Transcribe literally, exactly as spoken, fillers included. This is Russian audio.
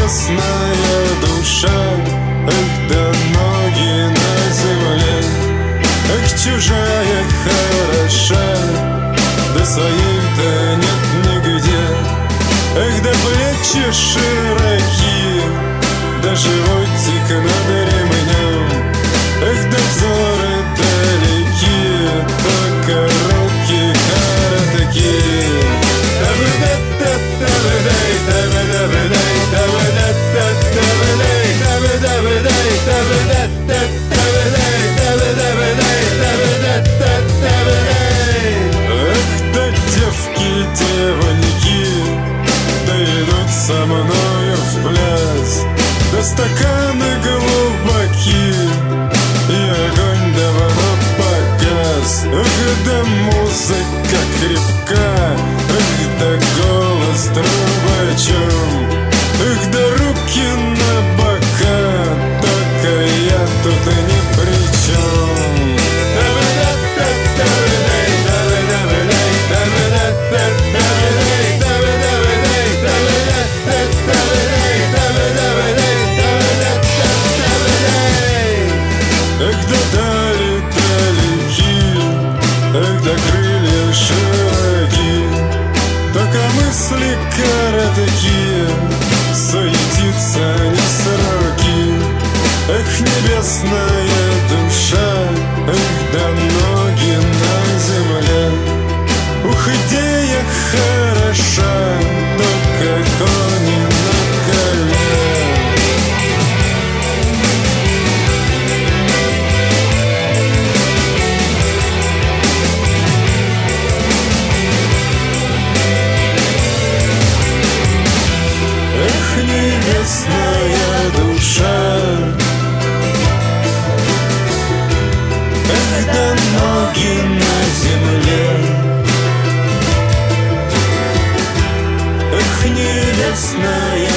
небесная душа, эх, да ноги на земле. Эх, чужая хороша, да своей-то нет нигде. Эх, да плечи широки, да животик над ремнем. Эх, да взоры далеки, только руки короткие. Эх, да девки, девоньки, да идут со мною в пляс, да стаканы глубоки, и огонь давно погас. Эх, да музыка крепка, эх, да голос трубачом. Эх, да руки на бока, только я тут ни при чем. Эх, да дали далеки, эх, да крылья широки, только мысли коротки, суетиться не сроки. Эх, небесная душа, эх, да ноги на земле. Ух, идея хороша, только кони на коне. Эх, небесная душа, эх, да ноги на земле. Эх, небесная